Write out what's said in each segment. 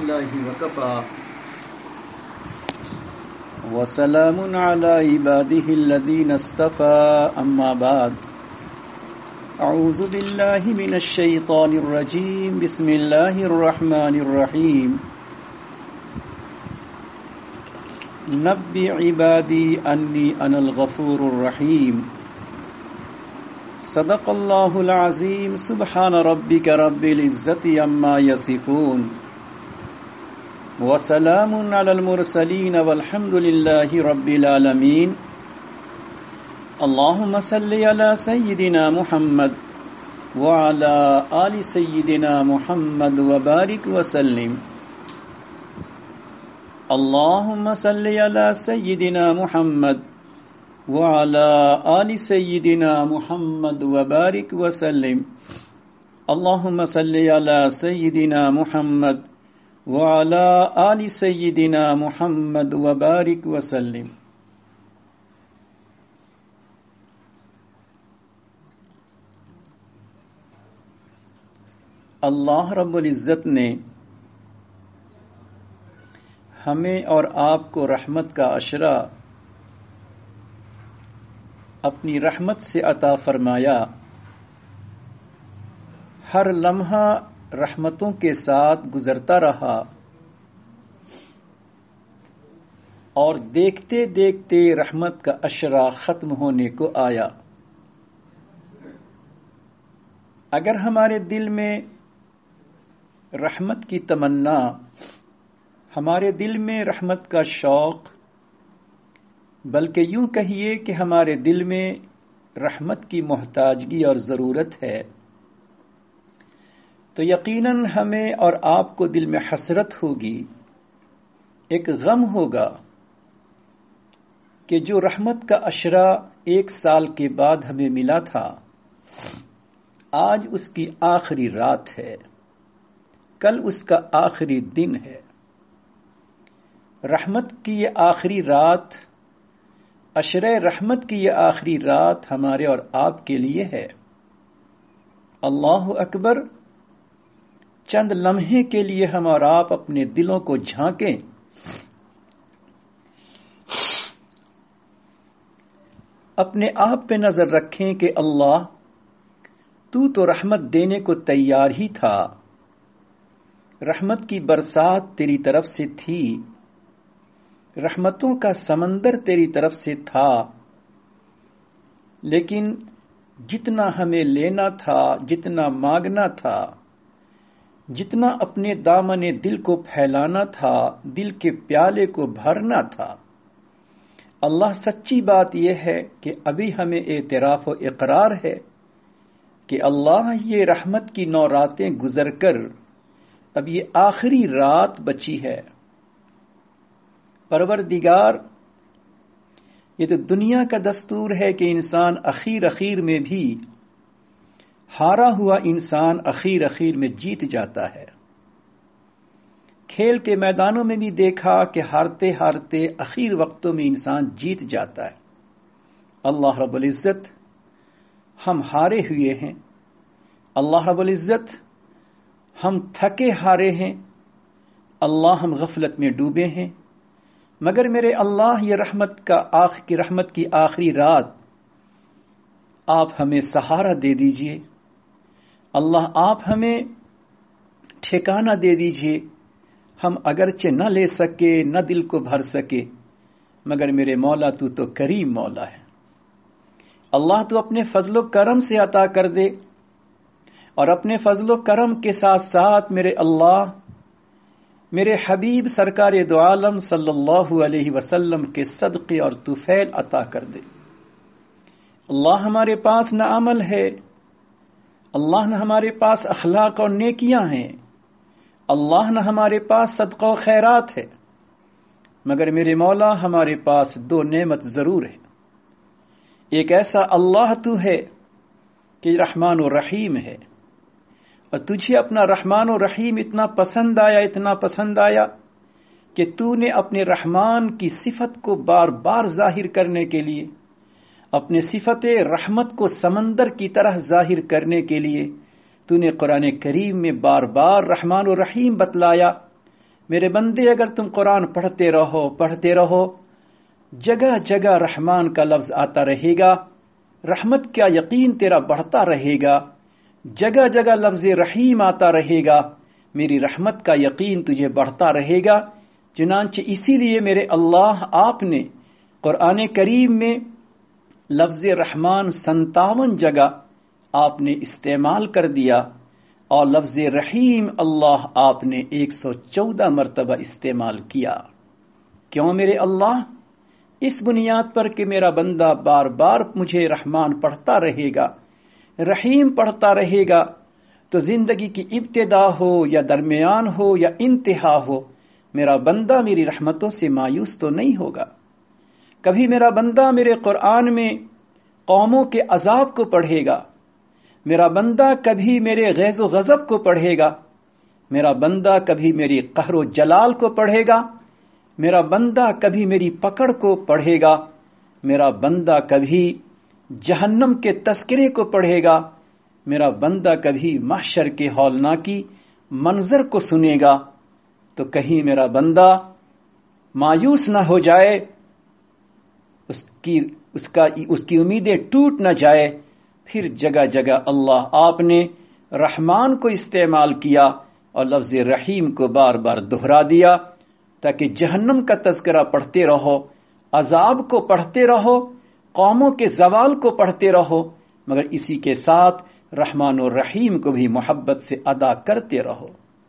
بالله وكفى وسلام على عباده الذين اصطفى أما بعد أعوذ بالله من الشيطان الرجيم بسم الله الرحمن الرحيم نبئ عبادي أني أنا الغفور الرحيم صدق الله العظيم سبحان ربك رب العزة عما يصفون وسلام على المرسلين والحمد لله رب العالمين اللهم صل على سيدنا محمد وعلى آل سيدنا محمد وبارك وسلم اللهم صل على سيدنا محمد وعلى آل سيدنا محمد وبارك وسلم اللهم صل على سيدنا محمد وعلى آل سيدنا محمد وبارك وسلم اللہ رب العزت نے ہمیں اور آپ کو رحمت کا عشرہ اپنی رحمت سے عطا فرمایا. ہر لمحہ رحمتوں کے ساتھ گزرتا رہا اور دیکھتے دیکھتے رحمت کا عشرہ ختم ہونے کو آیا. اگر ہمارے دل میں رحمت کی تمنا، ہمارے دل میں رحمت کا شوق، بلکہ یوں کہیے کہ ہمارے دل میں رحمت کی محتاجگی اور ضرورت ہے، تو یقیناً ہمیں اور آپ کو دل میں حسرت ہوگی، ایک غم ہوگا کہ جو رحمت کا عشرہ 1 سال کے بعد ہمیں ملا تھا، آج اس کی آخری رات ہے، کل اس کا آخری دن ہے. رحمت کی یہ آخری رات، عشرہ رحمت کی یہ آخری رات ہمارے اور آپ کے لیے ہے. اللہ اکبر. چند لمحے کے لیے ہم اور آپ اپنے دلوں کو جھانکیں، اپنے آپ پہ نظر رکھیں کہ اللہ تو رحمت دینے کو تیار ہی تھا، رحمت کی برسات تیری طرف سے تھی، رحمتوں کا سمندر تیری طرف سے تھا، لیکن جتنا ہمیں لینا تھا، جتنا مانگنا تھا، جتنا اپنے دامن دل کو پھیلانا تھا، دل کے پیالے کو بھرنا تھا، اللہ سچی بات یہ ہے کہ ابھی ہمیں اعتراف و اقرار ہے کہ اللہ یہ رحمت کی 9 راتیں گزر کر اب یہ آخری رات بچی ہے. پروردگار، یہ تو دنیا کا دستور ہے کہ انسان اخیر میں بھی، ہارا ہوا انسان اخیر میں جیت جاتا ہے. کھیل کے میدانوں میں بھی دیکھا کہ ہارتے ہارتے اخیر وقتوں میں انسان جیت جاتا ہے. اللہ رب العزت، ہم ہارے ہوئے ہیں، اللہ رب العزت ہم تھکے ہارے ہیں، اللہ ہم غفلت میں ڈوبے ہیں، مگر میرے اللہ یہ رحمت کی آخری رات آپ ہمیں سہارا دے دیجئے. اللہ آپ ہمیں ٹھکانہ دے دیجئے. ہم اگرچہ نہ لے سکے، نہ دل کو بھر سکے، مگر میرے مولا تو کریم مولا ہے. اللہ تو اپنے فضل و کرم سے عطا کر دے، اور اپنے فضل و کرم کے ساتھ ساتھ میرے اللہ میرے حبیب سرکار دو عالم صلی اللہ علیہ وسلم کے صدقے اور طفیل عطا کر دے. اللہ ہمارے پاس نہ عمل ہے، اللہ نہ ہمارے پاس اخلاق اور نیکیاں ہیں، اللہ نہ ہمارے پاس صدقہ و خیرات ہے، مگر میرے مولا ہمارے پاس 2 نعمت ضرور ہے. ایک ایسا اللہ تو ہے کہ رحمان و رحیم ہے، اور تجھے اپنا رحمان و رحیم اتنا پسند آیا کہ تو نے اپنے رحمان کی صفت کو بار بار ظاہر کرنے کے لیے، اپنے صفت رحمت کو سمندر کی طرح ظاہر کرنے کے لیے تو نے قرآن کریم میں بار بار رحمان و رحیم بتلایا، میرے بندے اگر تم قرآن پڑھتے رہو جگہ جگہ رحمان کا لفظ آتا رہے گا، رحمت کا یقین تیرا بڑھتا رہے گا، جگہ جگہ لفظ رحیم آتا رہے گا، میری رحمت کا یقین تجھے بڑھتا رہے گا۔ چنانچہ اسی لیے میرے اللہ آپ نے قرآن کریم میں لفظ رحمان 57 جگہ آپ نے استعمال کر دیا، اور لفظ رحیم اللہ آپ نے 114 مرتبہ استعمال کیا۔ کیوں میرے اللہ؟ اس بنیاد پر کہ میرا بندہ بار بار مجھے رحمان پڑھتا رہے گا، رحیم پڑھتا رہے گا، تو زندگی کی ابتدا ہو یا درمیان ہو یا انتہا ہو، میرا بندہ میری رحمتوں سے مایوس تو نہیں ہوگا۔ کبھی میرا بندہ میرے قرآن میں قوموں کے عذاب کو پڑھے گا، میرا بندہ کبھی میرے غیظ و غضب کو پڑھے گا، میرا بندہ کبھی میری قہر و جلال کو پڑھے گا، میرا بندہ کبھی میری پکڑ کو پڑھے گا، میرا بندہ کبھی جہنم کے تذکرے کو پڑھے گا، میرا بندہ کبھی محشر کے ہولناکی منظر کو سنے گا، تو کہیں میرا بندہ مایوس نہ ہو جائے، اس کی امیدیں ٹوٹ نہ جائے۔ پھر جگہ جگہ اللہ آپ نے رحمان کو استعمال کیا اور لفظ رحیم کو بار بار دہرا دیا، تاکہ جہنم کا تذکرہ پڑھتے رہو، عذاب کو پڑھتے رہو، قوموں کے زوال کو پڑھتے رہو، مگر اسی کے ساتھ رحمان و رحیم کو بھی محبت سے ادا کرتے رہو۔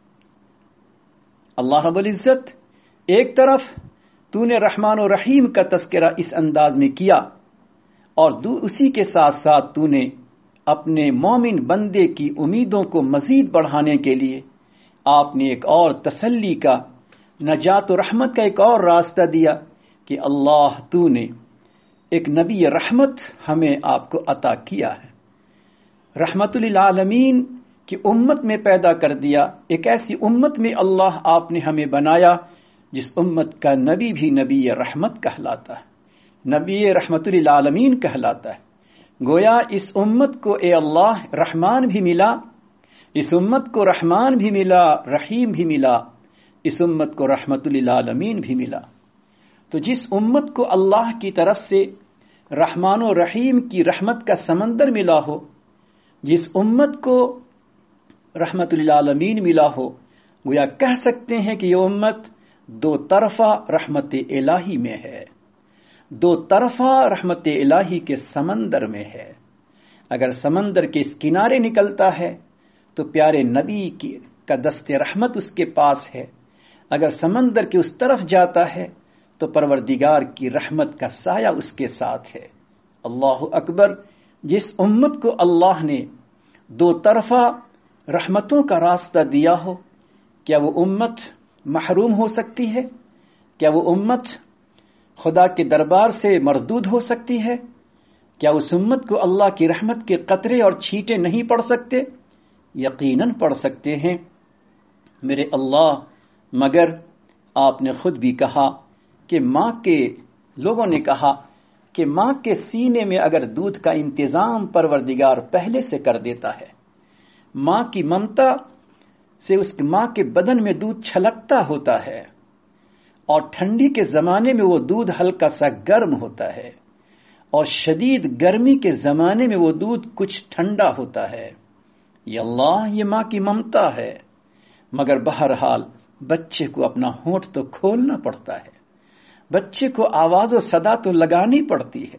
اللہ رب العزت ایک طرف تو نے رحمان و رحیم کا تذکرہ اس انداز میں کیا، اور اسی کے ساتھ ساتھ تو نے اپنے مومن بندے کی امیدوں کو مزید بڑھانے کے لیے آپ نے ایک اور تسلی کا، نجات و رحمت کا ایک اور راستہ دیا کہ اللہ تو نے ایک نبی رحمت ہمیں آپ کو عطا کیا ہے، رحمت للعالمین کی امت میں پیدا کر دیا، ایک ایسی امت میں اللہ آپ نے ہمیں بنایا جس امت کا نبی بھی نبی رحمت کہلاتا ہے، نبی رحمت للعالمین کہلاتا ہے۔ گویا اس امت کو اے اللہ رحمان بھی ملا، اس امت کو رحمان بھی ملا، رحیم بھی ملا، اس امت کو رحمت للعالمین بھی ملا۔ تو جس امت کو اللہ کی طرف سے رحمان و رحیم کی رحمت کا سمندر ملا ہو، جس امت کو رحمت للعالمین ملا ہو، گویا کہہ سکتے ہیں کہ یہ امت دو طرفہ رحمت الہی میں ہے، دو طرفہ رحمت الہی کے سمندر میں ہے۔ اگر سمندر کے اس کنارے نکلتا ہے تو پیارے نبی کا دست رحمت اس کے پاس ہے، اگر سمندر کے اس طرف جاتا ہے تو پروردگار کی رحمت کا سایہ اس کے ساتھ ہے۔ اللہ اکبر! جس امت کو اللہ نے دو طرفہ رحمتوں کا راستہ دیا ہو، کیا وہ امت محروم ہو سکتی ہے؟ کیا وہ امت خدا کے دربار سے مردود ہو سکتی ہے؟ کیا اس امت کو اللہ کی رحمت کے قطرے اور چھینٹے نہیں پڑ سکتے؟ یقیناً پڑ سکتے ہیں میرے اللہ، مگر آپ نے خود بھی کہا کہ لوگوں نے کہا کہ ماں کے سینے میں اگر دودھ کا انتظام پروردگار پہلے سے کر دیتا ہے، ماں کی ممتا سے اس ماں کے بدن میں دودھ چھلکتا ہوتا ہے، اور ٹھنڈی کے زمانے میں وہ دودھ ہلکا سا گرم ہوتا ہے، اور شدید گرمی کے زمانے میں وہ دودھ کچھ ٹھنڈا ہوتا ہے۔ یہ اللہ، یہ ماں کی ممتا ہے، مگر بہرحال بچے کو اپنا ہونٹ تو کھولنا پڑتا ہے، بچے کو آواز و صدا تو لگانی پڑتی ہے،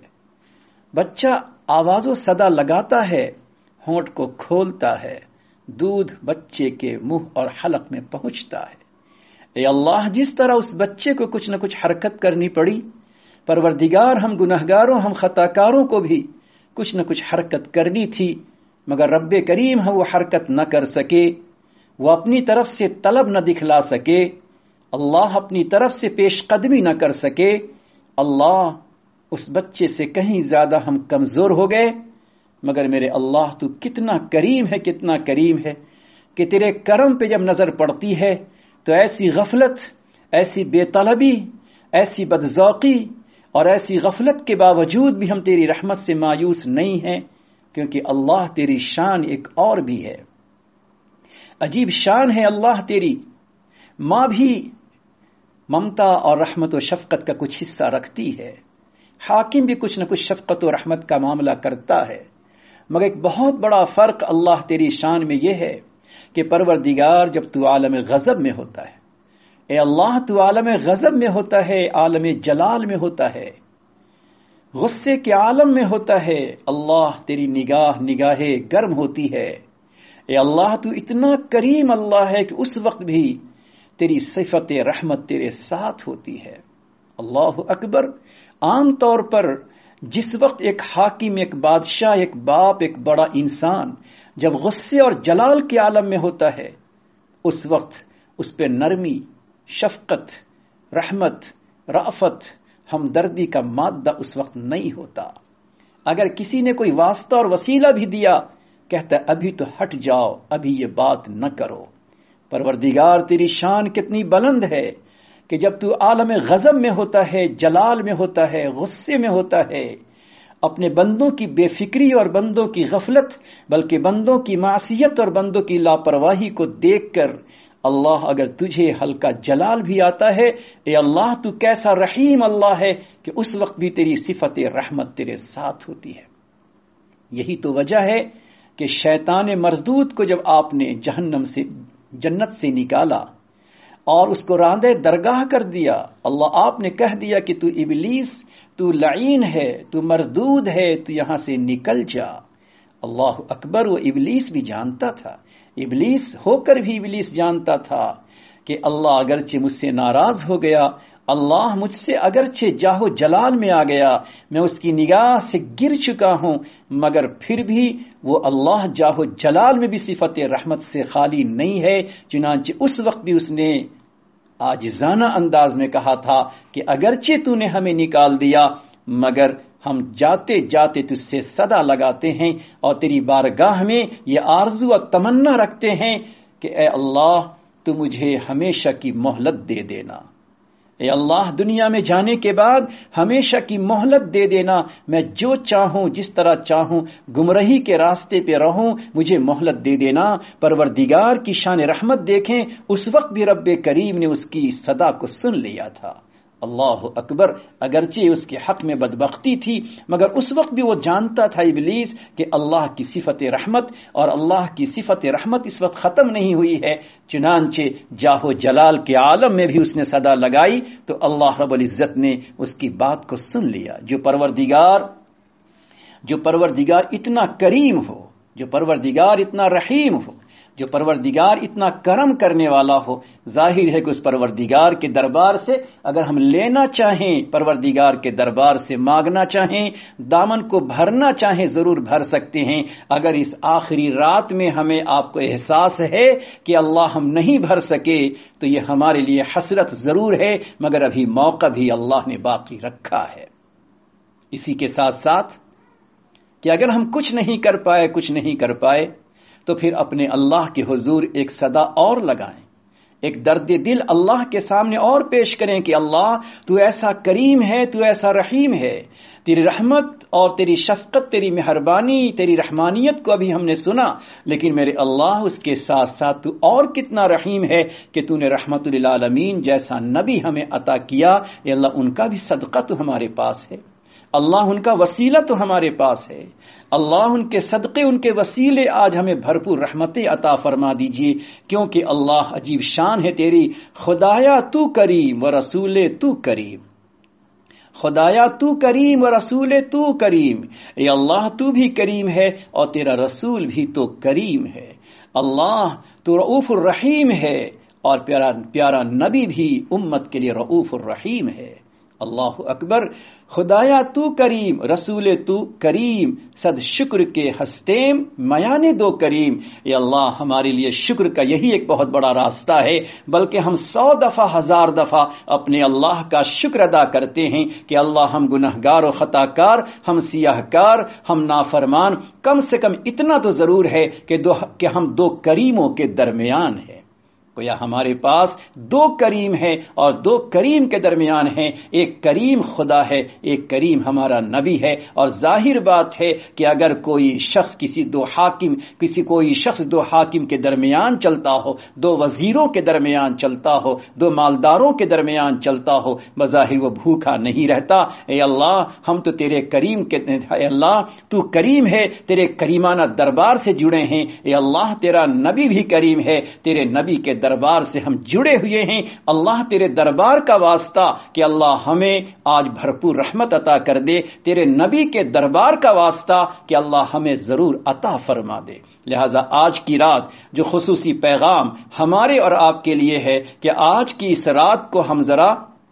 بچہ آواز و صدا لگاتا ہے، ہونٹ کو کھولتا ہے، دودھ بچے کے منہ اور حلق میں پہنچتا ہے۔ اے اللہ، جس طرح اس بچے کو کچھ نہ کچھ حرکت کرنی پڑی، پروردگار ہم گناہگاروں، ہم خطاکاروں کو بھی کچھ نہ کچھ حرکت کرنی تھی، مگر رب کریم ہم وہ حرکت نہ کر سکے، وہ اپنی طرف سے طلب نہ دکھلا سکے، اللہ اپنی طرف سے پیش قدمی نہ کر سکے۔ اللہ، اس بچے سے کہیں زیادہ ہم کمزور ہو گئے، مگر میرے اللہ تو کتنا کریم ہے، کتنا کریم ہے کہ تیرے کرم پہ جب نظر پڑتی ہے تو ایسی غفلت، ایسی بے طلبی، ایسی بدذوقی اور ایسی غفلت کے باوجود بھی ہم تیری رحمت سے مایوس نہیں ہیں، کیونکہ اللہ تیری شان ایک اور بھی ہے، عجیب شان ہے اللہ تیری۔ ماں بھی ممتا اور رحمت و شفقت کا کچھ حصہ رکھتی ہے، حاکم بھی کچھ نہ کچھ شفقت و رحمت کا معاملہ کرتا ہے، مگر ایک بہت بڑا فرق اللہ تیری شان میں یہ ہے کہ پروردگار جب تو عالم غضب میں ہوتا ہے، اے اللہ تو عالم غضب میں ہوتا ہے، عالم جلال میں ہوتا ہے، غصے کے عالم میں ہوتا ہے، اللہ تیری نگاہ گرم ہوتی ہے، اے اللہ تو اتنا کریم اللہ ہے کہ اس وقت بھی تیری صفت رحمت تیرے ساتھ ہوتی ہے۔ اللہ اکبر۔ عام طور پر جس وقت ایک حاکم، ایک بادشاہ، ایک باپ، ایک بڑا انسان جب غصے اور جلال کے عالم میں ہوتا ہے، اس وقت اس پہ نرمی، شفقت، رحمت، رأفت، ہمدردی کا مادہ اس وقت نہیں ہوتا۔ اگر کسی نے کوئی واسطہ اور وسیلہ بھی دیا، کہتا ہے ابھی تو ہٹ جاؤ، ابھی یہ بات نہ کرو۔ پروردگار تیری شان کتنی بلند ہے کہ جب تو عالم غضب میں ہوتا ہے، جلال میں ہوتا ہے، غصے میں ہوتا ہے، اپنے بندوں کی بے فکری اور بندوں کی غفلت، بلکہ بندوں کی معصیت اور بندوں کی لاپرواہی کو دیکھ کر اللہ اگر تجھے ہلکا جلال بھی آتا ہے، اے اللہ تو کیسا رحیم اللہ ہے کہ اس وقت بھی تیری صفت رحمت تیرے ساتھ ہوتی ہے۔ یہی تو وجہ ہے کہ شیطان مردود کو جب آپ نے جنت سے نکالا اور اس کو راندے درگاہ کر دیا، اللہ آپ نے کہہ دیا کہ تو ابلیس، تو لعین ہے، تو مردود ہے، تو یہاں سے نکل جا۔ اللہ اکبر۔ وہ ابلیس بھی جانتا تھا، ابلیس ہو کر بھی ابلیس جانتا تھا کہ اللہ اگرچہ مجھ سے ناراض ہو گیا، اللہ مجھ سے اگرچہ جاہو جلال میں آ گیا، میں اس کی نگاہ سے گر چکا ہوں، مگر پھر بھی وہ اللہ جاہو جلال میں بھی صفت رحمت سے خالی نہیں ہے۔ چنانچہ اس وقت بھی اس نے عاجزانہ انداز میں کہا تھا کہ اگرچہ تو نے ہمیں نکال دیا، مگر ہم جاتے جاتے تجھ سے صدا لگاتے ہیں اور تیری بارگاہ میں یہ آرزو اور تمنا رکھتے ہیں کہ اے اللہ تو مجھے ہمیشہ کی مہلت دے دینا، اے اللہ دنیا میں جانے کے بعد ہمیشہ کی مہلت دے دینا، میں جو چاہوں جس طرح چاہوں گمراہی کے راستے پہ رہوں، مجھے مہلت دے دینا۔ پروردگار کی شان رحمت دیکھیں، اس وقت بھی رب کریم نے اس کی صدا کو سن لیا تھا۔ اللہ اکبر۔ اگرچہ اس کے حق میں بدبختی تھی، مگر اس وقت بھی وہ جانتا تھا ابلیس کہ اللہ کی صفت رحمت اور اللہ کی صفت رحمت اس وقت ختم نہیں ہوئی ہے۔ چنانچہ جاہو جلال کے عالم میں بھی اس نے صدا لگائی تو اللہ رب العزت نے اس کی بات کو سن لیا۔ جو پروردگار اتنا کریم ہو، جو پروردگار اتنا رحیم ہو، جو پروردگار اتنا کرم کرنے والا ہو، ظاہر ہے کہ اس پروردگار کے دربار سے اگر ہم لینا چاہیں، پروردگار کے دربار سے مانگنا چاہیں، دامن کو بھرنا چاہیں، ضرور بھر سکتے ہیں۔ اگر اس آخری رات میں ہمیں آپ کو احساس ہے کہ اللہ ہم نہیں بھر سکے تو یہ ہمارے لیے حسرت ضرور ہے، مگر ابھی موقع بھی اللہ نے باقی رکھا ہے۔ اسی کے ساتھ ساتھ کہ اگر ہم کچھ نہیں کر پائے تو پھر اپنے اللہ کے حضور ایک صدا اور لگائیں، ایک درد دل اللہ کے سامنے اور پیش کریں کہ اللہ تو ایسا کریم ہے، تو ایسا رحیم ہے، تیری رحمت اور تیری شفقت، تیری مہربانی، تیری رحمانیت کو ابھی ہم نے سنا، لیکن میرے اللہ اس کے ساتھ ساتھ تو اور کتنا رحیم ہے کہ تو نے رحمت للعالمین جیسا نبی ہمیں عطا کیا۔ اے اللہ ان کا بھی صدقہ تو ہمارے پاس ہے، اللہ ان کا وسیلہ تو ہمارے پاس ہے، اللہ ان کے صدقے، ان کے وسیلے آج ہمیں بھرپور رحمتیں عطا فرما دیجئے، کیونکہ اللہ عجیب شان ہے تیری۔ خدایا تو کریم و رسول تو کریم، خدایا تو کریم و رسول تو کریم، اے اللہ تو بھی کریم ہے اور تیرا رسول بھی تو کریم ہے۔ اللہ تو رؤوف الرحیم ہے اور پیارا نبی بھی امت کے لیے رؤوف الرحیم ہے۔ اللہ اکبر۔ خدایا تو کریم، رسول تو کریم، صد شکر کے ہستیم میان دو کریم۔ اے اللہ ہمارے لیے شکر کا یہی ایک بہت بڑا راستہ ہے، بلکہ ہم 100 دفعہ 1000 دفعہ اپنے اللہ کا شکر ادا کرتے ہیں کہ اللہ ہم گنہگار و خطا کار، ہم سیاہ کار، ہم نافرمان، کم سے کم اتنا تو ضرور ہے کہ ہم دو کریموں کے درمیان ہیں۔ گویا ہمارے پاس دو کریم ہے اور دو کریم کے درمیان ہیں، ایک کریم خدا ہے، ایک کریم ہمارا نبی ہے۔ اور ظاہر بات ہے کہ اگر کوئی شخص کوئی شخص دو حاکم کے درمیان چلتا ہو، دو وزیروں کے درمیان چلتا ہو، دو مالداروں کے درمیان چلتا ہو، بظاہر وہ بھوکا نہیں رہتا۔ اے اللہ ہم تو تیرے کریم کے، اے اللہ تو کریم ہے، تیرے کریمانہ دربار سے جڑے ہیں۔ اے اللہ تیرا نبی بھی کریم ہے، تیرے نبی کے دربار سے ہم جڑے ہوئے ہیں۔ اللہ تیرے دربار کا واسطہ کہ اللہ ہمیں آج بھرپور رحمت عطا کر دے، تیرے نبی کے دربار کا واسطہ کہ اللہ ہمیں ضرور عطا فرما دے۔ لہذا آج کی رات جو خصوصی پیغام ہمارے اور آپ کے لیے ہے کہ آج کی اس رات کو ہم ذرا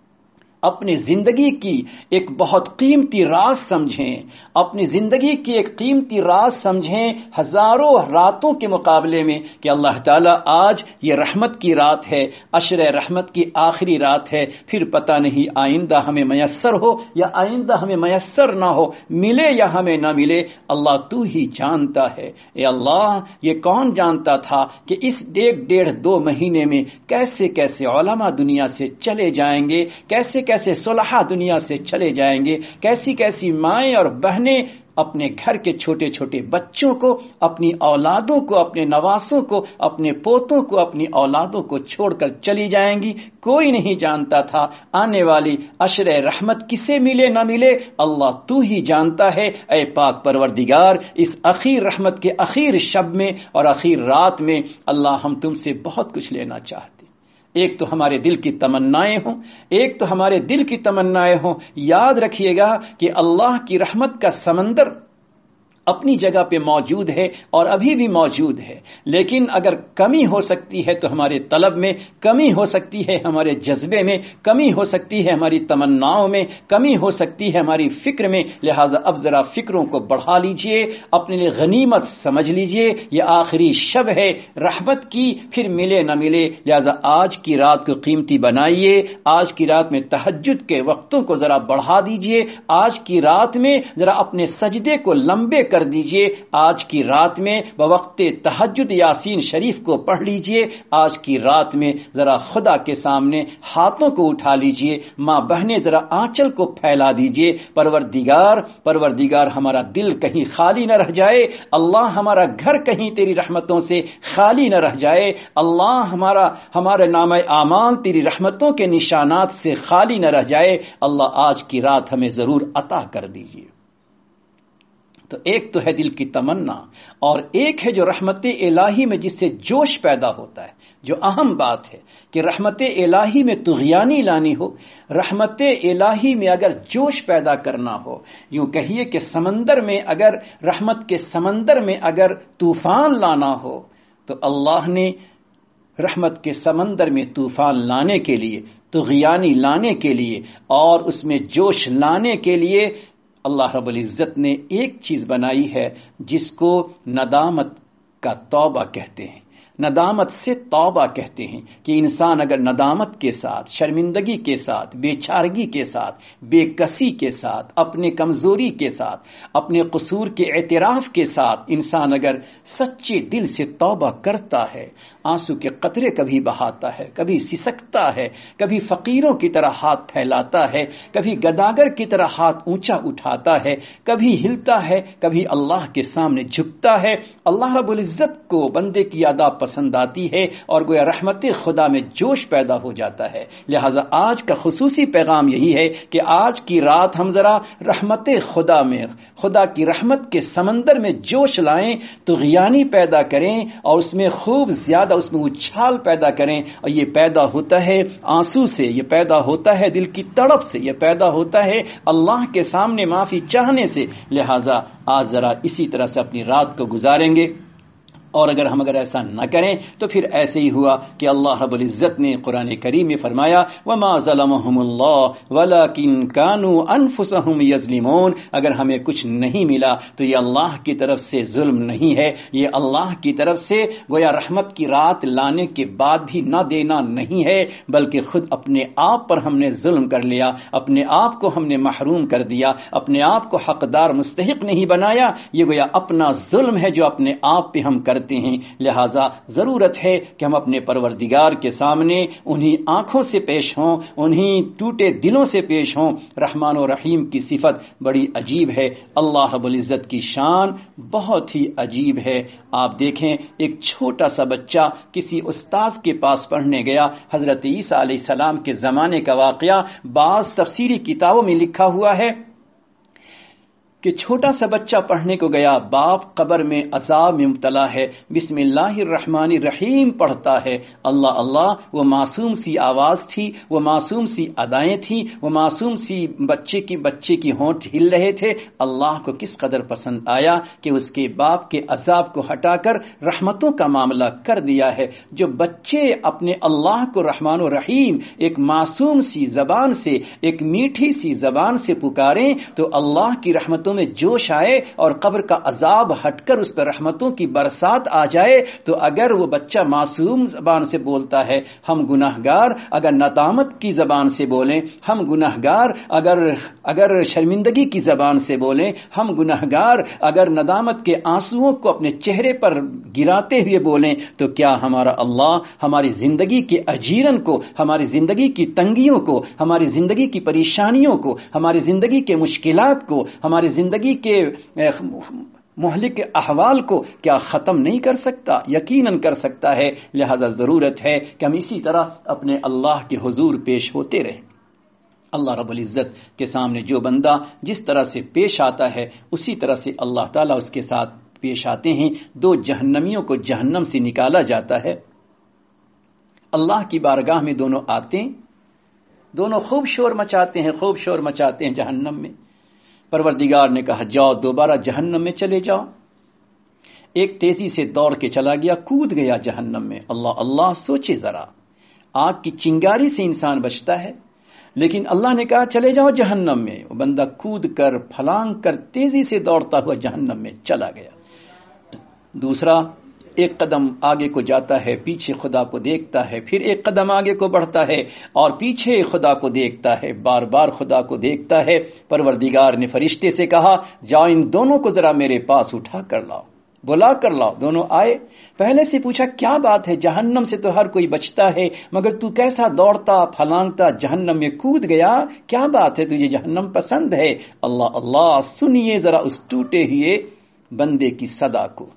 اپنی زندگی کی ایک بہت قیمتی راز سمجھیں، اپنی زندگی کی ایک قیمتی راز سمجھیں ہزاروں راتوں کے مقابلے میں کہ اللہ تعالیٰ آج یہ رحمت کی رات ہے، عشر رحمت کی آخری رات ہے، پھر پتہ نہیں آئندہ ہمیں میسر ہو یا آئندہ ہمیں میسر نہ ہو، ملے یا ہمیں نہ ملے، اللہ تو ہی جانتا ہے۔ اے اللہ یہ کون جانتا تھا کہ اس 1.5-2 مہینے میں کیسے کیسے علماء دنیا سے چلے جائیں گے، کیسے صلحاء دنیا سے چلے جائیں گے، کیسی کیسی مائیں اور بہنیں اپنے گھر کے چھوٹے چھوٹے بچوں کو، اپنی اولادوں کو، اپنے نواسوں کو، اپنے پوتوں کو، اپنی اولادوں کو چھوڑ کر چلی جائیں گی۔ کوئی نہیں جانتا تھا آنے والی عشر رحمت کسے ملے نہ ملے، اللہ تو ہی جانتا ہے۔ اے پاک پروردگار اس اخیر رحمت کے اخیر شب میں اور اخیر رات میں اللہ ہم تم سے بہت کچھ لینا چاہتے، ایک تو ہمارے دل کی تمنائیں ہوں، ایک تو ہمارے دل کی تمنائیں ہوں۔ یاد رکھیے گا کہ اللہ کی رحمت کا سمندر اپنی جگہ پہ موجود ہے اور ابھی بھی موجود ہے، لیکن اگر کمی ہو سکتی ہے تو ہمارے طلب میں کمی ہو سکتی ہے، ہمارے جذبے میں کمی ہو سکتی ہے، ہماری تمناؤں میں کمی ہو سکتی ہے، ہماری فکر میں۔ لہٰذا اب ذرا فکروں کو بڑھا لیجئے، اپنے لیے غنیمت سمجھ لیجئے، یہ آخری شب ہے رحمت کی، پھر ملے نہ ملے۔ لہٰذا آج کی رات کو قیمتی بنائیے، آج کی رات میں تہجد کے وقتوں کو ذرا بڑھا دیجئے، آج کی رات میں ذرا اپنے سجدے کو لمبے کر دیجئے، آج کی رات میں بوقت تہجد یاسین شریف کو پڑھ لیجئے، آج کی رات میں ذرا خدا کے سامنے ہاتھوں کو اٹھا لیجئے، ماں بہنیں ذرا آنچل کو پھیلا دیجئے۔ پروردگار ہمارا دل کہیں خالی نہ رہ جائے، اللہ ہمارا گھر کہیں تیری رحمتوں سے خالی نہ رہ جائے، اللہ ہمارے نامہ اعمال تیری رحمتوں کے نشانات سے خالی نہ رہ جائے۔ اللہ آج کی رات ہمیں ضرور عطا کر دیجئے۔ تو ایک تو ہے دل کی تمنا، اور ایک ہے جو رحمت الہی میں جس سے جوش پیدا ہوتا ہے، جو اہم بات ہے کہ رحمت الہی میں طغیانی لانی ہو، رحمت الہی میں اگر جوش پیدا کرنا ہو، یوں کہیے کہ سمندر میں اگر رحمت کے سمندر میں اگر طوفان لانا ہو تو اللہ نے رحمت کے سمندر میں طوفان لانے کے لیے، طغیانی لانے کے لیے اور اس میں جوش لانے کے لیے اللہ رب العزت نے ایک چیز بنائی ہے جس کو ندامت کا توبہ کہتے ہیں، ندامت سے توبہ کہتے ہیں کہ انسان اگر ندامت کے ساتھ، شرمندگی کے ساتھ، بے چارگی کے ساتھ، بے کسی کے ساتھ، اپنے کمزوری کے ساتھ، اپنے قصور کے اعتراف کے ساتھ انسان اگر سچے دل سے توبہ کرتا ہے، آنسو کے قطرے کبھی بہاتا ہے، کبھی سسکتا ہے، کبھی فقیروں کی طرح ہاتھ پھیلاتا ہے، کبھی گداگر کی طرح ہاتھ اونچا اٹھاتا ہے، کبھی ہلتا ہے، کبھی اللہ کے سامنے جھکتا ہے، اللہ رب العزت کو بندے کی ادا پسند آتی ہے اور گویا رحمت خدا میں جوش پیدا ہو جاتا ہے۔ لہٰذا آج کا خصوصی پیغام یہی ہے کہ آج کی رات ہم ذرا رحمت خدا میں، خدا کی رحمت کے سمندر میں جوش لائیں، طغیانی پیدا کریں اور اس میں خوب زیادہ اس میں اچھال پیدا کریں، اور یہ پیدا ہوتا ہے آنسو سے، یہ پیدا ہوتا ہے دل کی تڑپ سے، یہ پیدا ہوتا ہے اللہ کے سامنے معافی چاہنے سے۔ لہٰذا آج ذرا اسی طرح سے اپنی رات کو گزاریں گے، اور اگر ہم ایسا نہ کریں تو پھر ایسے ہی ہوا کہ اللہ رب العزت نے قرآن کریم میں فرمایا وَمَا ظَلَمَهُمُ اللَّهُ وَلَكِنْ كَانُوا أَنفُسَهُمْ يَظْلِمُونَ۔ اگر ہمیں کچھ نہیں ملا تو یہ اللہ کی طرف سے ظلم نہیں ہے، یہ اللہ کی طرف سے گویا رحمت کی رات لانے کے بعد بھی نہ دینا نہیں ہے، بلکہ خود اپنے آپ پر ہم نے ظلم کر لیا، اپنے آپ کو ہم نے محروم کر دیا، اپنے آپ کو حقدار مستحق نہیں بنایا، یہ گویا اپنا ظلم ہے جو اپنے آپ پہ ہم کرتے کرتے ہیں. لہذا ضرورت ہے کہ ہم اپنے پروردگار کے سامنے انہی آنکھوں سے پیش ہوں, انہی ٹوٹے دلوں سے پیش ہوں. رحمان و رحیم کی صفت بڑی عجیب ہے, اللہ رب العزت کی شان بہت ہی عجیب ہے. آپ دیکھیں, ایک چھوٹا سا بچہ کسی استاذ کے پاس پڑھنے گیا. حضرت عیسیٰ علیہ السلام کے زمانے کا واقعہ بعض تفسیری کتابوں میں لکھا ہوا ہے کہ چھوٹا سا بچہ پڑھنے کو گیا, باپ قبر میں عذاب میں مبتلا ہے, بسم اللہ الرحمن الرحیم پڑھتا ہے. اللہ اللہ, وہ معصوم سی آواز تھی, وہ معصوم سی ادائیں تھیں, وہ معصوم سی بچے کی ہونٹ ہل رہے تھے. اللہ کو کس قدر پسند آیا کہ اس کے باپ کے عذاب کو ہٹا کر رحمتوں کا معاملہ کر دیا ہے. جو بچے اپنے اللہ کو رحمان و رحیم ایک معصوم سی زبان سے, ایک میٹھی سی زبان سے پکاریں تو اللہ کی رحمتوں میں جوش آئے اور قبر کا عذاب ہٹ کر اس پر رحمتوں کی برسات آ جائے. تو اگر وہ بچہ معصوم زبان سے بولتا ہے ہم گناہگار, اگر ندامت کی زبان سے بولیں ہم گناہگار, اگر شرمندگی کی زبان سے بولیں ہم گناہگار, اگر ندامت کے آنسوؤں کو اپنے چہرے پر گراتے ہوئے بولیں, تو کیا ہمارا اللہ ہماری زندگی کے اجیرن کو, ہماری زندگی کی تنگیوں کو, ہماری زندگی کی پریشانیوں کو, ہماری زندگی کے مشکلات کو, ہماری زندگی کے مہلک احوال کو کیا ختم نہیں کر سکتا؟ یقیناً کر سکتا ہے. لہذا ضرورت ہے کہ ہم اسی طرح اپنے اللہ کے حضور پیش ہوتے رہیں. اللہ رب العزت کے سامنے جو بندہ جس طرح سے پیش آتا ہے اسی طرح سے اللہ تعالیٰ اس کے ساتھ پیش آتے ہیں. 2 جہنمیوں کو جہنم سے نکالا جاتا ہے. اللہ کی بارگاہ میں دونوں آتے ہیں, دونوں خوب شور مچاتے ہیں جہنم میں. پروردگار نے کہا جاؤ دوبارہ جہنم میں چلے جاؤ. ایک تیزی سے دوڑ کے چلا گیا, کود گیا جہنم میں. اللہ اللہ, سوچے ذرا, آگ کی چنگاری سے انسان بچتا ہے, لیکن اللہ نے کہا چلے جاؤ جہنم میں. وہ بندہ کود کر پھلانگ کر تیزی سے دوڑتا ہوا جہنم میں چلا گیا. دوسرا ایک قدم آگے کو جاتا ہے, پیچھے خدا کو دیکھتا ہے, پھر ایک قدم آگے کو بڑھتا ہے اور پیچھے خدا کو دیکھتا ہے, بار بار خدا کو دیکھتا ہے. پروردگار نے فرشتے سے کہا جاؤ ان دونوں کو ذرا میرے پاس اٹھا کر لاؤ, بلا کر لاؤ. دونوں آئے. پہلے سے پوچھا کیا بات ہے, جہنم سے تو ہر کوئی بچتا ہے, مگر تو کیسا دوڑتا پھلانگتا جہنم میں کود گیا, کیا بات ہے, تجھے جہنم پسند ہے؟ اللہ اللہ, سنیے ذرا اس ٹوٹے ہوئے بندے کی صدا کو.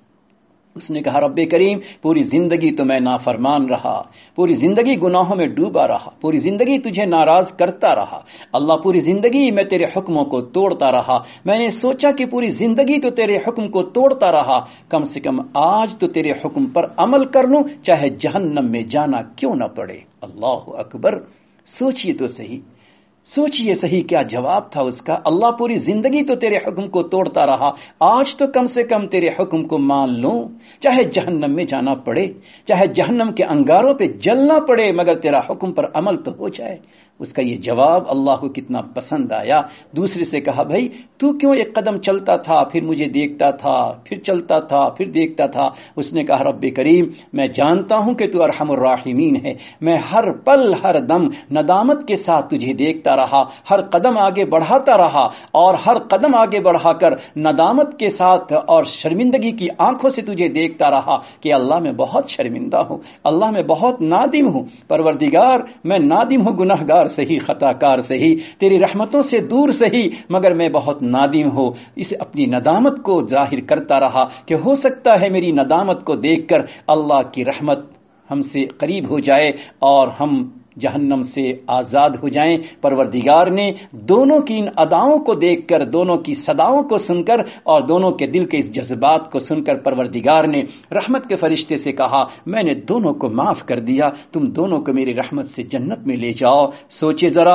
اس نے کہا رب کریم پوری زندگی تو میں نافرمان رہا, پوری زندگی گناہوں میں ڈوبا رہا, پوری زندگی تجھے ناراض کرتا رہا. اللہ پوری زندگی میں تیرے حکموں کو توڑتا رہا. میں نے سوچا کہ پوری زندگی تو تیرے حکم کو توڑتا رہا, کم سے کم آج تو تیرے حکم پر عمل کر لوں, چاہے جہنم میں جانا کیوں نہ پڑے. اللہ اکبر. سوچئے تو صحیح, سوچئے صحیح کیا جواب تھا اس کا. اللہ پوری زندگی تو تیرے حکم کو توڑتا رہا, آج تو کم سے کم تیرے حکم کو مان لوں, چاہے جہنم میں جانا پڑے, چاہے جہنم کے انگاروں پہ جلنا پڑے, مگر تیرا حکم پر عمل تو ہو جائے. اس کا یہ جواب اللہ کو کتنا پسند آیا. دوسرے سے کہا بھائی تو کیوں ایک قدم چلتا تھا, پھر مجھے دیکھتا تھا, پھر چلتا تھا, پھر دیکھتا تھا. اس نے کہا رب کریم میں جانتا ہوں کہ تو ارحم الراحمین ہے, میں ہر پل ہر دم ندامت کے ساتھ تجھے دیکھتا رہا, ہر قدم آگے بڑھاتا رہا, اور ہر قدم آگے بڑھا کر ندامت کے ساتھ اور شرمندگی کی آنکھوں سے تجھے دیکھتا رہا کہ اللہ میں بہت شرمندہ ہوں, اللہ میں بہت نادم ہوں. پروردگار میں نادم ہوں, گناہگار صحیح, خطا کار صحیح, تیری رحمتوں سے دور صحیح, مگر میں بہت نادم ہوں. اس اپنی ندامت کو ظاہر کرتا رہا کہ ہو سکتا ہے میری ندامت کو دیکھ کر اللہ کی رحمت ہم سے قریب ہو جائے اور ہم جہنم سے آزاد ہو جائیں. پروردگار نے دونوں کی ان اداؤں کو دیکھ کر, دونوں کی صداؤں کو سن کر اور دونوں کے دل کے اس جذبات کو سن کر پروردگار نے رحمت کے فرشتے سے کہا میں نے دونوں کو معاف کر دیا, تم دونوں کو میری رحمت سے جنت میں لے جاؤ. سوچے ذرا,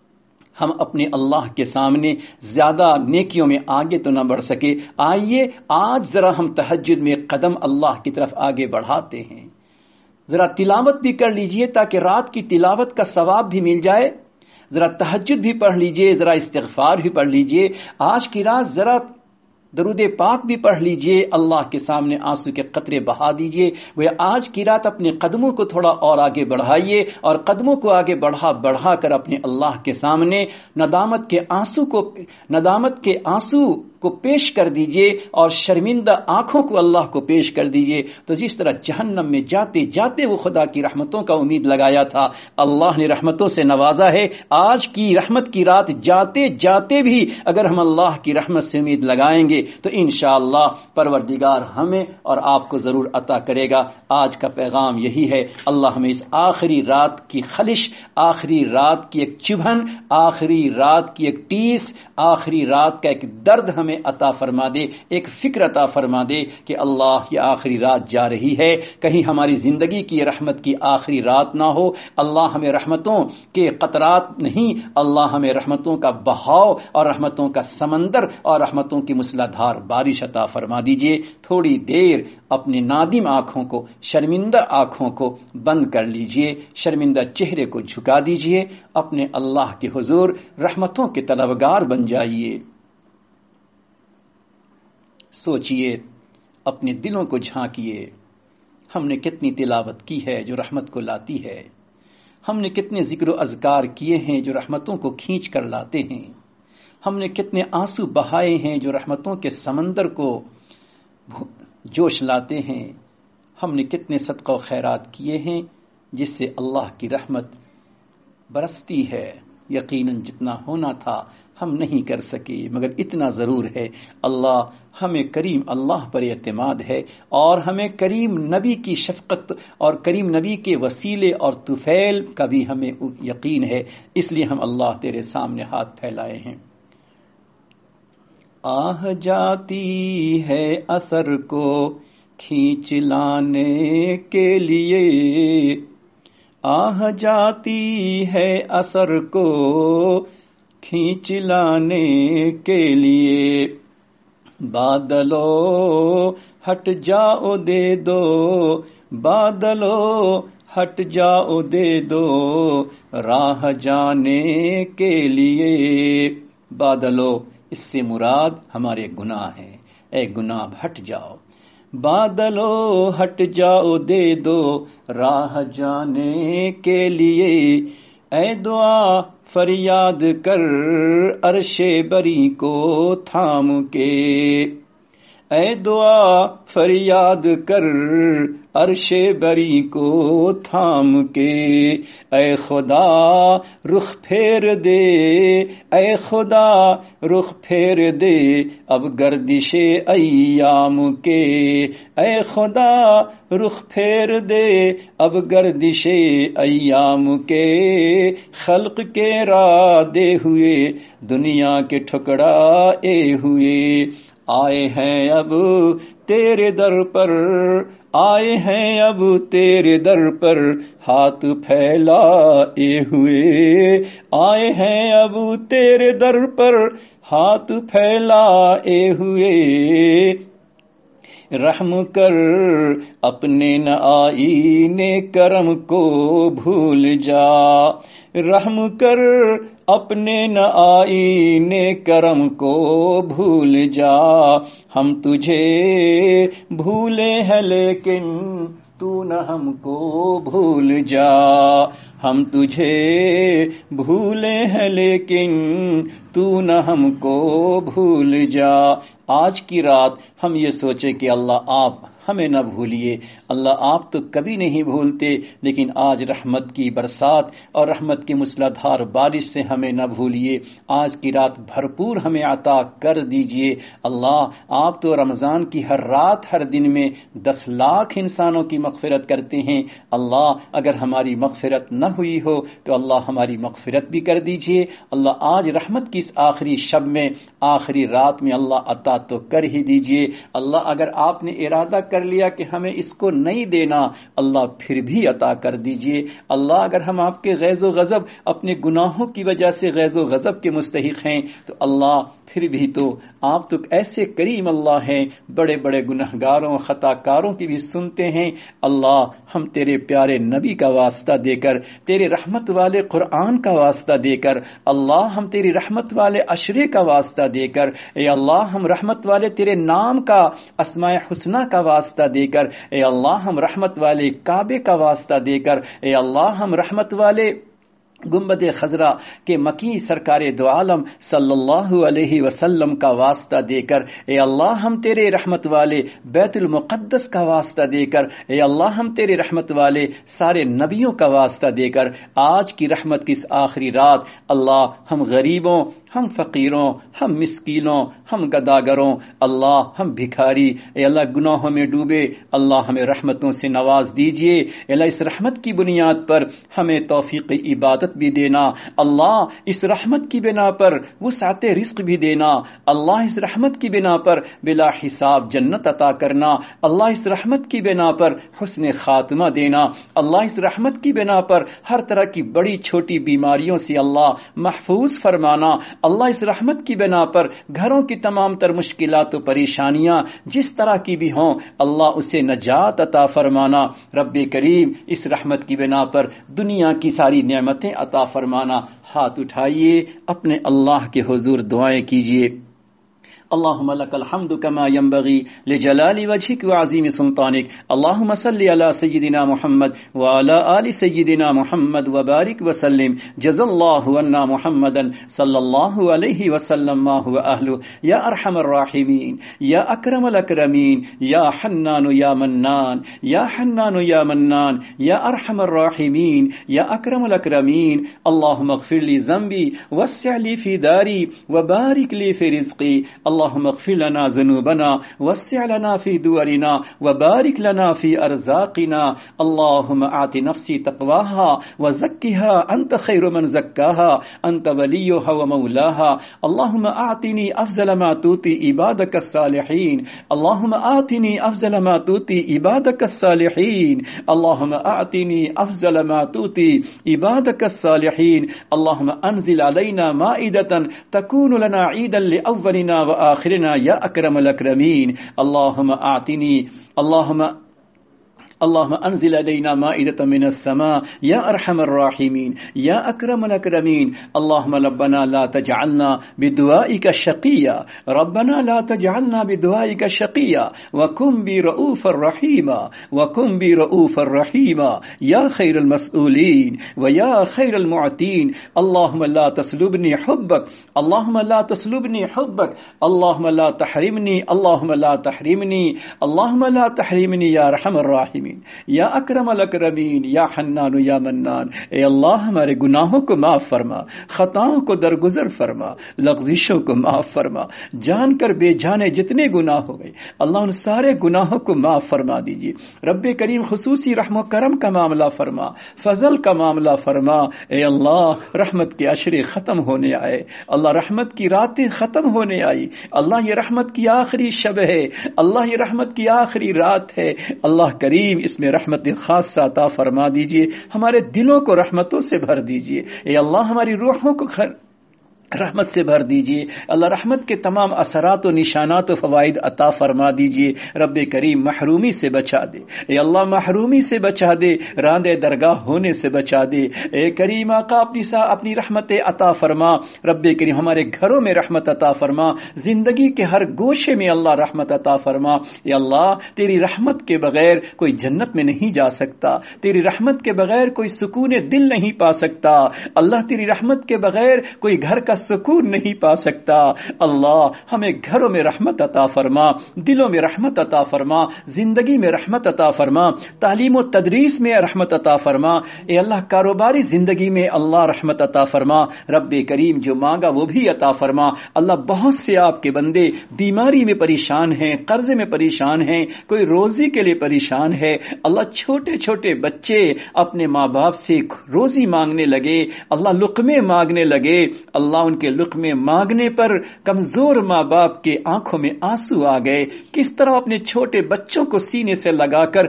ہم اپنے اللہ کے سامنے زیادہ نیکیوں میں آگے تو نہ بڑھ سکے, آئیے آج ذرا ہم تہجد میں قدم اللہ کی طرف آگے بڑھاتے ہیں. ذرا تلاوت بھی کر لیجئے تاکہ رات کی تلاوت کا ثواب بھی مل جائے, ذرا تہجد بھی پڑھ لیجئے, ذرا استغفار بھی پڑھ لیجئے, آج کی رات ذرا درود پاک بھی پڑھ لیجئے, اللہ کے سامنے آنسو کے قطرے بہا دیجئے. وہ آج کی رات اپنے قدموں کو تھوڑا اور آگے بڑھائیے, اور قدموں کو آگے بڑھا کر اپنے اللہ کے سامنے ندامت کے آنسو کو پیش کر دیجئے اور شرمندہ آنکھوں کو اللہ کو پیش کر دیجئے. تو جس طرح جہنم میں جاتے جاتے وہ خدا کی رحمتوں کا امید لگایا تھا، اللہ نے رحمتوں سے نوازا ہے. آج کی رحمت کی رات جاتے جاتے بھی اگر ہم اللہ کی رحمت سے امید لگائیں گے تو انشاءاللہ پروردگار ہمیں اور آپ کو ضرور عطا کرے گا. آج کا پیغام یہی ہے. اللہ ہمیں اس آخری رات کی خلش، آخری رات کی ایک چبھن، آخری رات کی ایک ٹیس، آخری رات کا ایک درد ہمیں عطا فرما دے، ایک فکر عطا فرما دے کہ اللہ یہ آخری رات جا رہی ہے، کہیں ہماری زندگی کی رحمت کی آخری رات نہ ہو. اللہ ہمیں رحمتوں کے قطرات نہیں، اللہ ہمیں رحمتوں کا بہاؤ اور رحمتوں کا سمندر اور رحمتوں کی مسلادھار بارش عطا فرما دیجئے. تھوڑی دیر اپنے نادم آنکھوں کو، شرمندہ آنکھوں کو بند کر لیجئے، شرمندہ چہرے کو جھکا دیجئے، اپنے اللہ کے حضور رحمتوں کے طلبگار بن جائیے. سوچئے، اپنے دلوں کو جھانکیے، ہم نے کتنی تلاوت کی ہے جو رحمت کو لاتی ہے، ہم نے کتنے ذکر و اذکار کیے ہیں جو رحمتوں کو کھینچ کر لاتے ہیں، ہم نے کتنے آنسو بہائے ہیں جو رحمتوں کے سمندر کو جوش لاتے ہیں، ہم نے کتنے صدقہ و خیرات کیے ہیں جس سے اللہ کی رحمت برستی ہے. یقیناً جتنا ہونا تھا ہم نہیں کر سکے، مگر اتنا ضرور ہے اللہ ہمیں کریم اللہ پر اعتماد ہے اور ہمیں کریم نبی کی شفقت اور کریم نبی کے وسیلے اور طفیل کا بھی ہمیں یقین ہے. اس لیے ہم اللہ تیرے سامنے ہاتھ پھیلائے ہیں. آہ جاتی ہے اثر کو کھینچ لانے کے لیے، آہ جاتی ہے اثر کو کھینچ لانے کے لیے، بادلو ہٹ جاؤ دے دو، بادلو ہٹ جاؤ دے دو راہ جانے کے لیے. بادلو اس سے مراد ہمارے گناہ ہیں، اے گناہ ہٹ جاؤ، بادلو ہٹ جاؤ دے دو راہ جانے کے لیے. اے دعا فریاد کر عرش بری کو تھام کے، اے دعا فریاد کر عرش بری کو تھام کے. اے خدا رخ پھیر دے، اے خدا رخ پھیر دے اب گردش ایام کے، اے خدا رخ پھیر دے اب گردش ایام کے. خلق کے رادے ہوئے دنیا کے ٹھکرائے ہوئے، آئے ہیں اب تیرے در پر، آئے ہیں اب تیرے در پر ہاتھ پھیلائے ہوئے، آئے ہیں اب تیرے در پر ہاتھ پھیلائے ہوئے. رحم کر اپنے نہ آئینے کرم کو بھول جا، رحم کر اپنے نہ آئینے کرم کو بھول جا. ہم تجھے بھولے ہیں لیکن تو نہ ہم کو بھول جا، ہم تجھے بھولے ہیں لیکن تو نہ ہم کو بھول جا. آج کی رات ہم یہ سوچے کہ اللہ آپ ہمیں نہ بھولیے. اللہ آپ تو کبھی نہیں بھولتے، لیکن آج رحمت کی برسات اور رحمت کی مسلادھار بارش سے ہمیں نہ بھولیے. آج کی رات بھرپور ہمیں عطا کر دیجئے. اللہ آپ تو رمضان کی ہر رات ہر دن میں 10 لاکھ انسانوں کی مغفرت کرتے ہیں. اللہ اگر ہماری مغفرت نہ ہوئی ہو تو اللہ ہماری مغفرت بھی کر دیجئے. اللہ آج رحمت کی اس آخری شب میں، آخری رات میں اللہ عطا تو کر ہی دیجئے. اللہ اگر آپ نے ارادہ کر لیا کہ ہمیں اس کو نہیں دینا، اللہ پھر بھی عطا کر دیجئے. اللہ اگر ہم آپ کے غیظ و غضب، اپنے گناہوں کی وجہ سے غیظ و غضب کے مستحق ہیں تو اللہ پھر بھی تو آپ تو ایسے کریم اللہ ہیں، بڑے بڑے گنہگاروں خطا کاروں کی بھی سنتے ہیں. اللہ ہم تیرے پیارے نبی کا واسطہ دے کر، تیرے رحمت والے قرآن کا واسطہ دے کر، اللہ ہم تیری رحمت والے عشرے کا واسطہ دے کر، اے اللہ ہم رحمت والے تیرے نام کا، اسماء حسنہ کا واسطہ دے کر، اے اللہ ہم رحمت والے کعبے کا واسطہ دے کر، اے اللہ ہم رحمت والے گنبد خضرا کے مکی سرکار دو عالم صلی اللہ علیہ وسلم کا واسطہ دے کر، اے اللہ ہم تیرے رحمت والے بیت المقدس کا واسطہ دے کر، اے اللہ ہم تیرے رحمت والے سارے نبیوں کا واسطہ دے کر، آج کی رحمت کی اس آخری رات اللہ ہم غریبوں، ہم فقیروں، ہم مسکینوں، ہم گداگروں، اللہ ہم بھکاری، اے اللہ گناہوں میں ڈوبے، اللہ ہمیں رحمتوں سے نواز دیجئے، اے اللہ اس رحمت کی بنیاد پر ہمیں توفیق عبادت بھی دینا، اللہ اس رحمت کی بنا پر وسعت رزق بھی دینا، اللہ اس رحمت کی بنا پر بلا حساب جنت عطا کرنا، اللہ اس رحمت کی بنا پر حسن خاتمہ دینا، اللہ اس رحمت کی بنا پر ہر طرح کی بڑی چھوٹی بیماریوں سے اللہ محفوظ فرمانا، اللہ اس رحمت کی بنا پر گھروں کی تمام تر مشکلات و پریشانیاں جس طرح کی بھی ہوں اللہ اسے نجات عطا فرمانا، رب کریم اس رحمت کی بنا پر دنیا کی ساری نعمتیں عطا فرمانا۔ ہاتھ اٹھائیے اپنے اللہ کے حضور دعائیں کیجیے۔ اللهم لك الحمد كما ينبغي لجلال وجهك وعظيم سلطانك، اللهم صل على سيدنا محمد وعلى آل سيدنا محمد وبارك وسلم، جزا الله عنا محمدا صلى الله عليه وسلم ما هو أهله، يا أرحم الراحمين، يا أكرم الأكرمين، يا حنان يا منان، يا حنان يا منان، يا أرحم الراحمين، يا أكرم الأكرمين، اللهم اغفر لي ذنبي، وسع لي في داري، وبارك لي في رزقي، اللهم اغفر لنا ذنوبنا، وسع لنا في دورنا، وبارك لنا في أرزاقنا، اللهم أعط نفسي تقواها وزكها أنت خير من زكاها، أنت وليها ومولاها، اللهم أعطني أفضل ما تؤتي عبادك الصالحين، اللهم أعطني أفضل ما تؤتي عبادك الصالحين، اللهم أعطني أفضل ما تؤتي عبادك الصالحين، اللهم أنزل علينا مائدة تكون لنا عيدا لأولنا وآخرنا يا أكرم الأكرمين، اللهم أعطني اللهم انزل علينا مائدة من السماء يا ارحم الراحمين يا اكرم الاكرمين، اللهم ربنا لا تجعلنا بدعائك شقيا، ربنا لا تجعلنا بدعائك شقيا، وكن بي رؤوفا رحيما، وكن بي رؤوفا رحيما، يا خير المسؤولين ويا خير المعطين، اللهم لا تسلبني حبك، اللهم لا تسلبني حبك، اللهم لا تحرمني، اللهم لا تحرمني، اللهم لا تحرمني يا ارحم الراحمين، یا اکرم الاکرمین، یا حنان یا منان، اے اللہ ہمارے گناہوں کو معاف فرما، خطاؤں کو درگزر فرما، لغزشوں کو معاف فرما، جان کر بے جانے جتنے گناہ ہو گئے اللہ ان سارے گناہوں کو معاف فرما دیجیے، رب کریم خصوصی رحم و کرم کا معاملہ فرما، فضل کا معاملہ فرما، اے اللہ رحمت کے عشرے ختم ہونے آئے، اللہ رحمت کی راتیں ختم ہونے آئی، اللہ یہ رحمت کی آخری شب ہے، اللہ یہ رحمت کی آخری رات ہے، اللہ کریم اس میں رحمت خاصہ عطا فرما دیجئے، ہمارے دلوں کو رحمتوں سے بھر دیجئے، اے اللہ ہماری روحوں کو رحمت سے بھر دیجئے، اللہ رحمت کے تمام اثرات و نشانات و فوائد عطا فرما دیجئے، رب کریم محرومی سے بچا دے، اے اللہ محرومی سے بچا دے، راندے درگاہ ہونے سے بچا دے، اے کریم آقا اپنی رحمت عطا فرما، رب کریم ہمارے گھروں میں رحمت عطا فرما، زندگی کے ہر گوشے میں اللہ رحمت عطا فرما، اے اللہ تیری رحمت کے بغیر کوئی جنت میں نہیں جا سکتا، تیری رحمت کے بغیر کوئی سکون دل نہیں پا سکتا، اللہ تیری رحمت کے بغیر کوئی گھر کا سکون نہیں پا سکتا، اللہ ہمیں گھروں میں رحمت عطا فرما، دلوں میں رحمت عطا فرما، زندگی میں رحمت عطا فرما، تعلیم و تدریس میں رحمت عطا فرما، اے اللہ کاروباری زندگی میں اللہ رحمت عطا فرما، رب کریم جو مانگا وہ بھی عطا فرما، اللہ بہت سے آپ کے بندے بیماری میں پریشان ہیں، قرضے میں پریشان ہیں، کوئی روزی کے لیے پریشان ہے، اللہ چھوٹے چھوٹے بچے اپنے ماں باپ سے روزی مانگنے لگے، اللہ لقمے مانگنے لگے، اللہ ان کے لقمے مانگنے پر کمزور ماں باپ کے آنکھوں میں آنسو آ گئے، کس طرح اپنے چھوٹے بچوں کو سینے سے لگا کر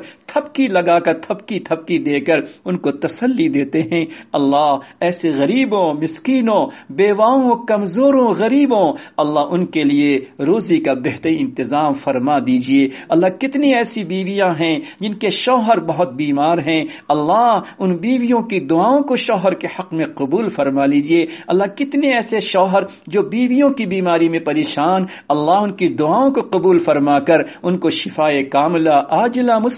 تھپکی دے کر ان کو تسلی دیتے ہیں، اللہ ایسے غریبوں، مسکینوں، بیواؤں، کمزوروں، غریبوں، اللہ ان کے لیے روزی کا بہترین انتظام فرما دیجئے، اللہ کتنی ایسی بیویاں ہیں جن کے شوہر بہت بیمار ہیں، اللہ ان بیویوں کی دعاؤں کو شوہر کے حق میں قبول فرما لیجئے، اللہ کتنے ایسے شوہر جو بیویوں کی بیماری میں پریشان، اللہ ان کی دعاؤں کو قبول فرما کر ان کو شفائے کاملہ عاجلہ مستمرہ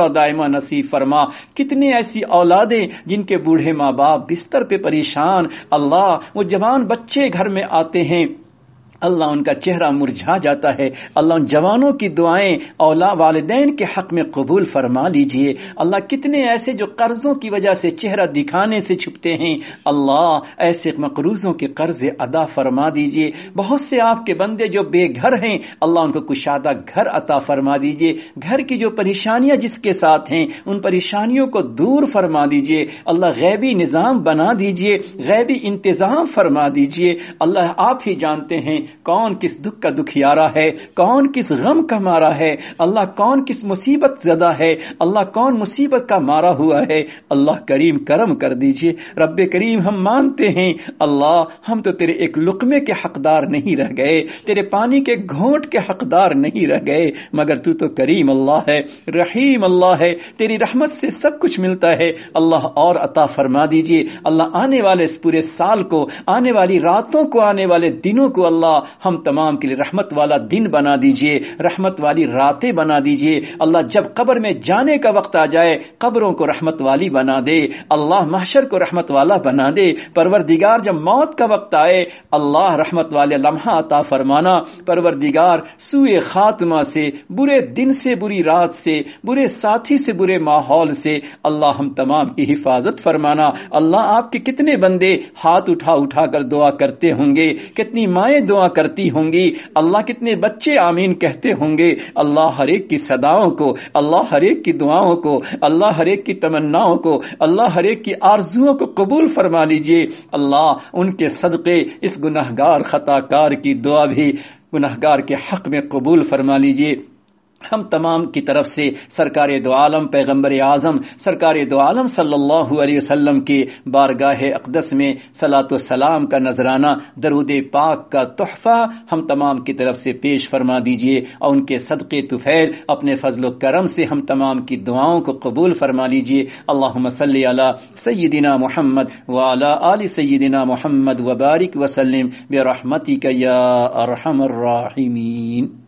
و دائمہ نصیب فرما۔ کتنے ایسی اولادیں جن کے بوڑھے ماں باپ بستر پہ پریشان، اللہ وہ جوان بچے گھر میں آتے ہیں، اللہ ان کا چہرہ مرجھا جاتا ہے، اللہ ان جوانوں کی دعائیں والدین کے حق میں قبول فرما لیجئے۔ اللہ کتنے ایسے جو قرضوں کی وجہ سے چہرہ دکھانے سے چھپتے ہیں، اللہ ایسے مقروضوں کے قرض ادا فرما دیجئے۔ بہت سے آپ کے بندے جو بے گھر ہیں، اللہ ان کو کشادہ گھر عطا فرما دیجئے۔ گھر کی جو پریشانیاں جس کے ساتھ ہیں ان پریشانیوں کو دور فرما دیجئے۔ اللہ غیبی نظام بنا دیجئے، غیبی انتظام فرما دیجئے۔ اللہ آپ ہی جانتے ہیں کون کس دکھ کا دکھیارا ہے، کون کس غم کا مارا ہے، اللہ کون کس مصیبت زدہ ہے، اللہ کون مصیبت کا مارا ہوا ہے۔ اللہ کریم کرم کر دیجئے۔ رب کریم ہم مانتے ہیں اللہ ہم تو تیرے ایک لقمے کے حقدار نہیں رہ گئے، تیرے پانی کے گھونٹ کے حقدار نہیں رہ گئے، مگر تو کریم اللہ ہے، رحیم اللہ ہے، تیری رحمت سے سب کچھ ملتا ہے۔ اللہ اور عطا فرما دیجئے۔ اللہ آنے والے اس پورے سال کو، آنے والی راتوں کو، آنے والے دنوں کو اللہ ہم تمام کے لیے رحمت والا دن بنا دیجئے، رحمت والی راتیں بنا دیجئے۔ اللہ جب قبر میں جانے کا وقت آ جائے قبروں کو رحمت والی بنا دے، اللہ محشر کو رحمت والا بنا دے۔ پروردگار جب موت کا وقت آئے اللہ رحمت والے لمحہ عطا فرمانا۔ پروردگار سوء خاتمہ سے، برے دن سے، بری رات سے، برے ساتھی سے، برے ماحول سے اللہ ہم تمام کی حفاظت فرمانا۔ اللہ آپ کے کتنے بندے ہاتھ اٹھا اٹھا کر دعا کرتے ہوں گے، کتنی مائیں دعا کرتی ہوں گی، اللہ کتنے بچے آمین کہتے ہوں گے۔ اللہ ہر ایک کی صداؤں کو، اللہ ہر ایک کی دعاؤں کو، اللہ ہر ایک کی تمناؤں کو، اللہ ہر ایک کی آرزوؤں کو قبول فرما لیجئے۔ اللہ ان کے صدقے اس گناہگار خطا کار کی دعا بھی گناہگار کے حق میں قبول فرما لیجئے۔ ہم تمام کی طرف سے سرکار دو عالم پیغمبر اعظم سرکار دو عالم صلی اللہ علیہ وسلم کے بارگاہ اقدس میں صلاۃ و سلام کا نذرانہ درود پاک کا تحفہ ہم تمام کی طرف سے پیش فرما دیجئے، اور ان کے صدقے طفیل اپنے فضل و کرم سے ہم تمام کی دعاؤں کو قبول فرما لیجئے۔ اللہم صلی علی سیدنا محمد وعلی آل سیدنا محمد وبارک وسلم برحمتک یا ارحم الراحمین۔